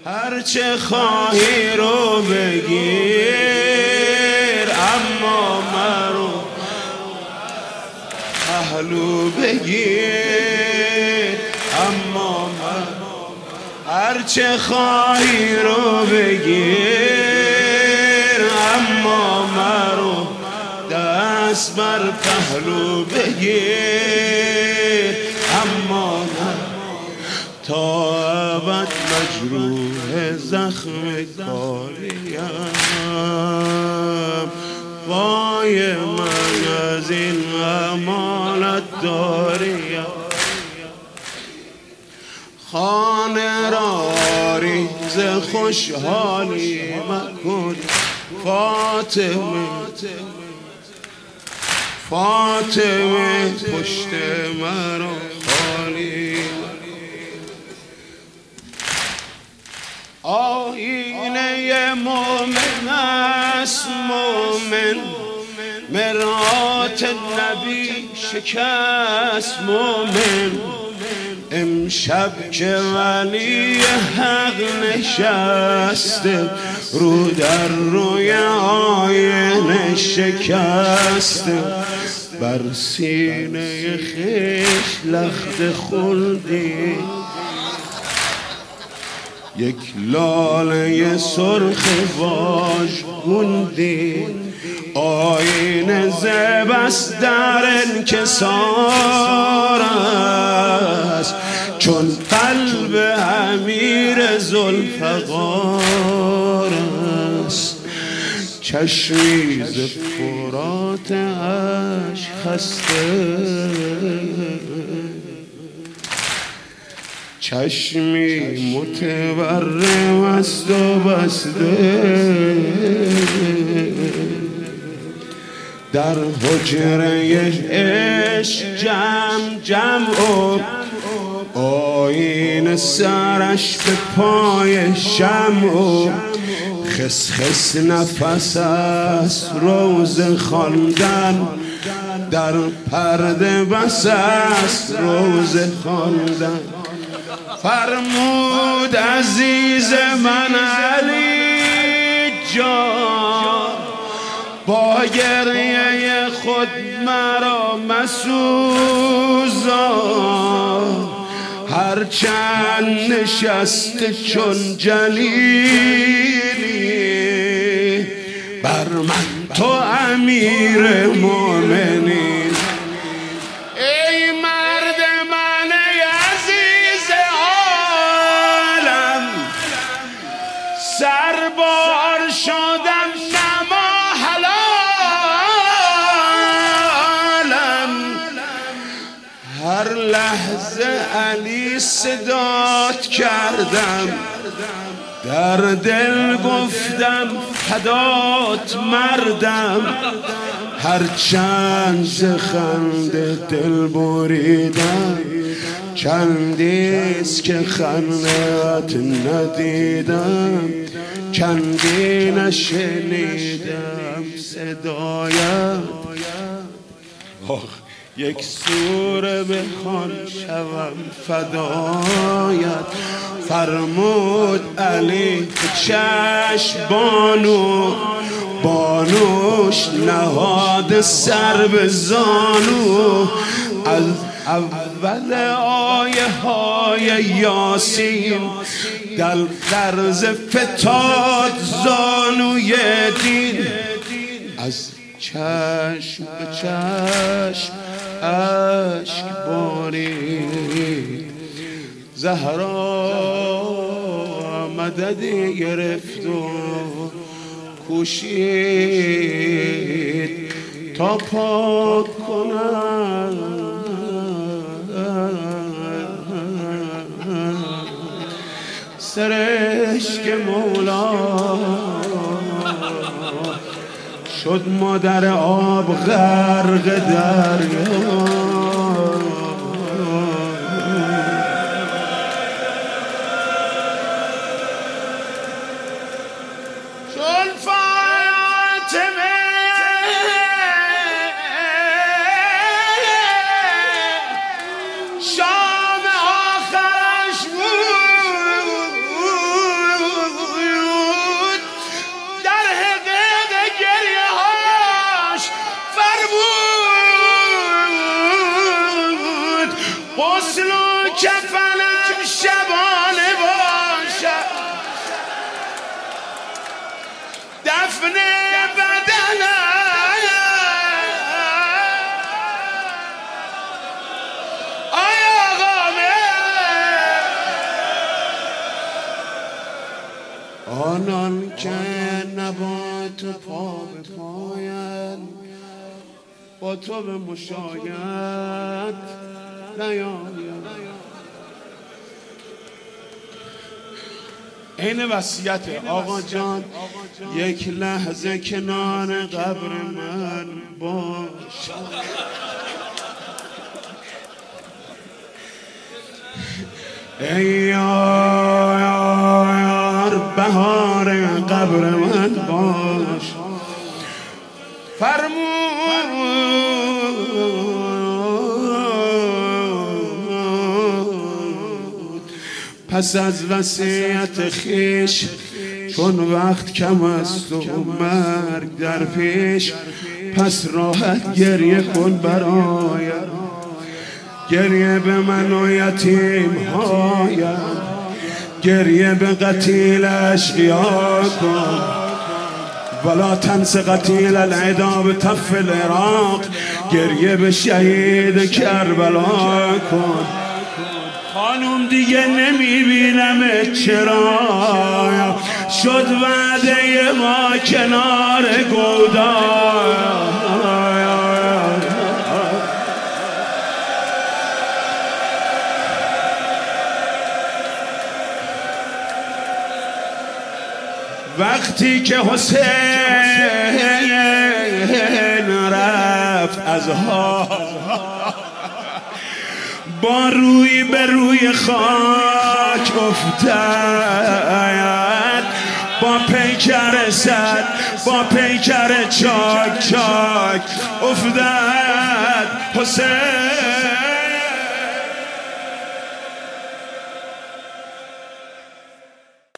هرچه خواهی رو بگیر، اما مرو پهلو بگیر، اما مرو هرچه خواهی رو بگیر، اما مرو دست بر پهلو بگیر، اما مرو تا ابد مجروح زخم کاریم. وای من از این امانت داریم، خانه را ریز خوشحالی مکن فاطمه، فاطمه پشت مرا خالی. آینه مومن است مومن، مرآت نبی شکست مومن. امشب که ولی حق نشسته، رو در روی آینه شکسته، بر سینه خویش لخت خلدی یک لاله سرخ واژگوندی. آینه زبست در انکسار است، چون قلب امیر ذوالفقار است. چشمی ز فرات اشک خسته، چشمی متورم است و بسته، در حجره عشق جمع جمع و آینه سرش به پای شمع و خس خس نفس است روز خواندن، در پرده بس است روز خواندن. فرمود عزیز من علی جان، با گریه خود مرا مسوزان. هرچند نشسته چون جلیلی، بر من تو امیر مومنی. ای مرد من ای عزیز عالم، سربار شدم نما حلالم. هر لحظه علی صدات کردم، در دل گفتم فدات مردم. هرچند ز خنده دل بریدم، چندیست که خنده‌ات ندیدم، چندی نشنیدم صدایت. یک سوره بخوان شوم فدایت. فرمود علی چشم بانو، بانوش نهاد سر به زانو. از اول آیه های یاسین دل درز فتاد زانوی دین. از چشم به چشم اشک بارید، زهرا مددی گرفت و کوشید تا پاک کنم سرشک مولا. شد مادر آب غرق دریا، چون فاطمه شام آخرش بود. آنان که نبات پا به پایند با تو به مشایعت نیاید. این وصیت آقا جان، یک لحظه کنار قبر من باش. ای یار بهار قبر من باش. فرمود پس از وصیت خیش، چون وقت کم است و مرگ در پیش، پس راحت گریه کن برایم، گریه به من و یتیم هایم، گریه به قتیل اشقیا کن، ولا تنس قتیل العدا به تف العراق، گریه به شهید کربلا کن. خانوم دیگه نمیبینم چرا، شد وعده ما کنار گودا. وقتی که حسین رفت از ها، با روی به روی خاک افتاد، با پیکر سد، با پیکر چاک چاک افتاد حسین.